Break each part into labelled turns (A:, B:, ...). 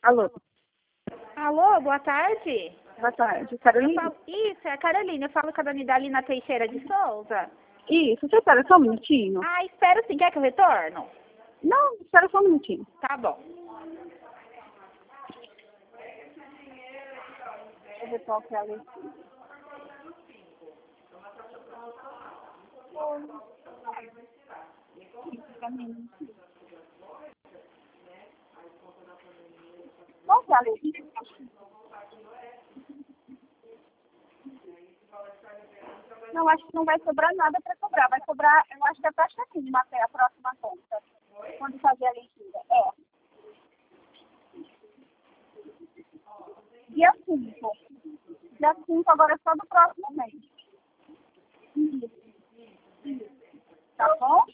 A: Alô,
B: Alô, boa tarde.
A: boa tarde. Carolina?
B: Isso, é a Carolina. Eu falo com a dona Idalina Teixeira de Souza.
A: Isso, você espera só um minutinho?
B: Ah, espero sim. Quer que eu retorno?
A: Não, espera só um minutinho.
B: Tá bom.
A: Deixa eu ver qual que é a letra. Qual que é a letra? Não, acho que não vai sobrar nada para cobrar. Vai sobrar, eu acho que é taxa mínima até a próxima conta. Quando fazer a leitura. Dia 5. Dia 5 agora é só do próximo mês. Tá bom?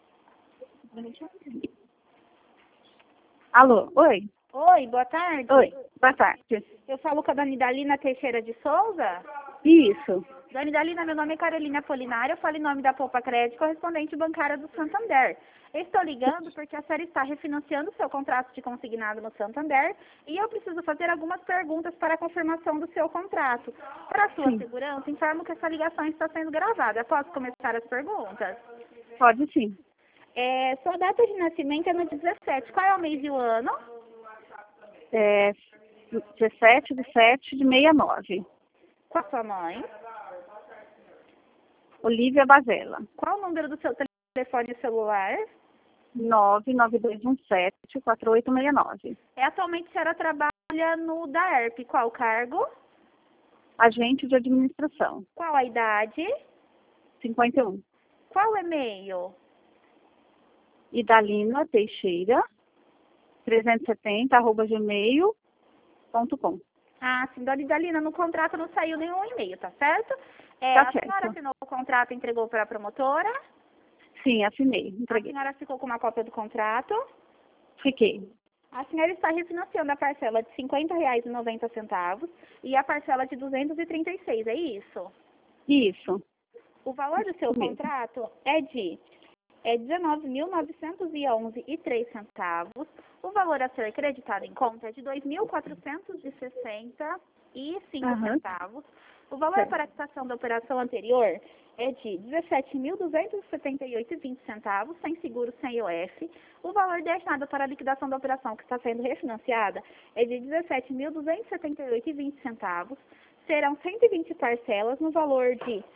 A: Alô, oi.
B: Oi, boa tarde.
A: Oi, boa tarde.
B: Eu falo com a dona Idalina Teixeira de Souza.
A: Isso.
B: Dona Idalina, meu nome é Carolina Apolinário. Eu falo em nome da Poupa Crédito, correspondente bancária do Santander. Eu estou ligando porque a senhora está refinanciando seu contrato de consignado no Santander e eu preciso fazer algumas perguntas para a confirmação do seu contrato. Para sua segurança, informo que essa ligação está sendo gravada. Posso começar as perguntas?
A: Pode sim.
B: Sua data de nascimento é no 17. Qual é o mês e o ano?
A: 17 de 7 de 69.
B: Qual a sua mãe?
A: Olívia Bazella.
B: Qual o número do seu telefone celular?
A: 99217-4869.
B: Atualmente a senhora trabalha no DAERP. Qual o cargo?
A: Agente de administração.
B: Qual a idade?
A: 51.
B: Qual o e-mail?
A: Idalina Teixeira 370@gmail.com.
B: Ah, sim, dona Idalina, no contrato não saiu nenhum e-mail, tá certo?
A: Tá
B: A
A: certo.
B: senhora assinou o contrato e entregou para a promotora?
A: Sim, assinei,
B: A
A: entreguei.
B: senhora ficou com uma cópia do contrato?
A: Fiquei.
B: A senhora está refinanciando a parcela de R$ 50,90 e a parcela de 236, é isso?
A: Isso.
B: O valor do seu
A: Isso mesmo.
B: contrato é de R$19.911,03. O valor a ser creditado em conta é de R$2.460,05. O valor
A: Certo.
B: para a quitação da operação anterior é de R$17.278,20, sem seguro, sem IOF. O valor destinado para a liquidação da operação que está sendo refinanciada é de R$17.278,20. Serão 120 parcelas no valor de R$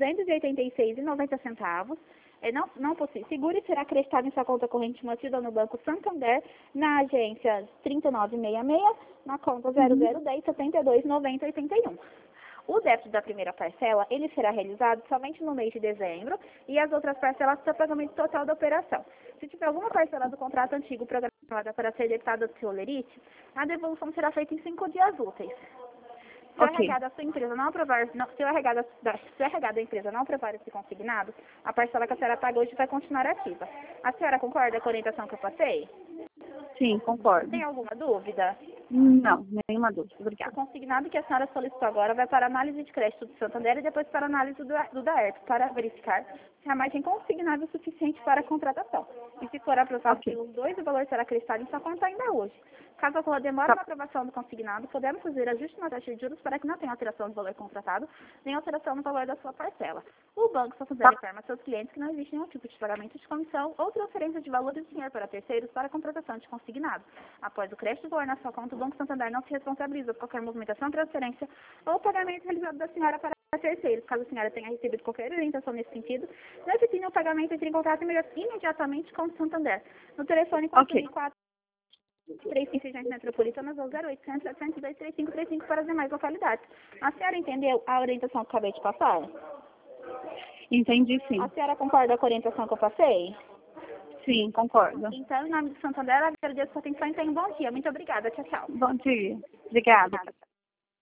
B: 286,90. Não possui seguro e será acreditado em sua conta corrente mantida no Banco Santander, na agência 3966, na conta 0010-7290-81. O débito da primeira parcela, ele será realizado somente no mês de dezembro e as outras parcelas para pagamento total da operação. Se tiver alguma parcela do contrato antigo programada para ser debitada do seu lerite, a devolução será feita em 5 dias úteis. Se o RH da sua empresa não aprovar, se o RH da empresa não aprovar esse consignado, a parcela que a senhora paga hoje vai continuar ativa. A senhora concorda com a orientação que eu passei?
A: Sim, concordo.
B: Tem alguma dúvida?
A: Não, nenhuma dúvida.
B: O
A: Obrigada.
B: consignado que a senhora solicitou agora vai para análise de crédito do Santander e depois para análise do DAERP, para verificar se a margem consignada é suficiente para a contratação. E se for aprovado pelos dois, o valor será acreditado em sua conta ainda hoje. Caso ocorra demora na aprovação do consignado, podemos fazer ajuste na taxa de juros para que não tenha alteração do valor contratado, nem alteração no valor da sua parcela. O Banco Santander informa a seus clientes que não existe nenhum tipo de pagamento de comissão ou transferência de valores de dinheiro para terceiros para a contratação de consignado. Após o crédito do valor na sua conta, o Banco Santander não se responsabiliza por qualquer movimentação, transferência ou pagamento realizado da senhora para terceiros. Caso a senhora tenha recebido qualquer orientação nesse sentido, necessite o pagamento, entre em contato imediatamente com o Santander. No telefone 434 35 Agente Metropolitana, 0800 702 3535 para as demais localidades. A senhora entendeu a orientação que eu acabei de passar?
A: Entendi, sim.
B: A senhora concorda com a orientação que eu passei?
A: Sim, concordo.
B: Então, em nome do Santander, agradeço a sua atenção e tenha um bom dia. Muito obrigada. Tchau, tchau.
A: Bom dia. Obrigada.